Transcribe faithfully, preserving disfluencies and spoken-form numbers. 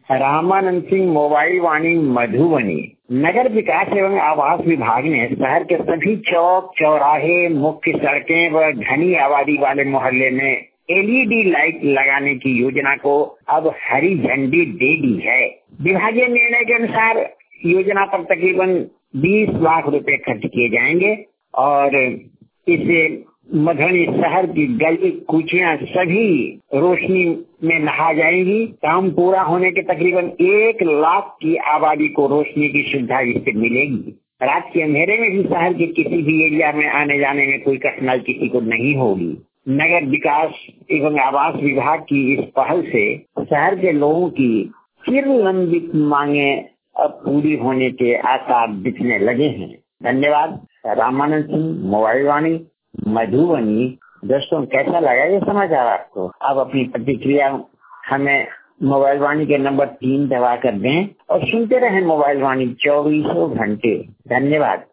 Ramanand Singh, mobile Vaani, Madhubani. नगर विकास एवं आवास विभाग ने शहर के सभी चौक चौराहे, मुख्य सड़कें व घनी आबादी वाले मोहल्ले में एलईडी लाइट लगाने की योजना को अब हरी झंडी दे दी है। विभागीय निर्णय के अनुसार योजना पर तकरीबन बीस लाख रुपए खर्च किए जाएंगे और इससे मधुबनी शहर की गली कूचियां सभी रोशनी में नहा जाएंगी। काम पूरा होने के तकरीबन एक लाख की आबादी को रोशनी की सुविधा इससे मिलेगी। रात के अंधेरे में भी शहर के किसी भी एरिया में आने जाने में कोई कठिनाई किसी को नहीं होगी। नगर विकास एवं आवास विभाग की इस पहल से शहर के लोगों की चिरलंबित मांगे अब पूरी होने के आसार दिखने लगे हैं। धन्यवाद। रामानंद सिंह, मोबाइल वाणी, मधुबनी। दोस्तों, कैसा लगा ये समाचार आपको? आप अपनी प्रतिक्रिया हमें मोबाइल वाणी के नंबर तीन दबा कर दें और सुनते रहें मोबाइल वाणी चौबीसों घंटे। धन्यवाद।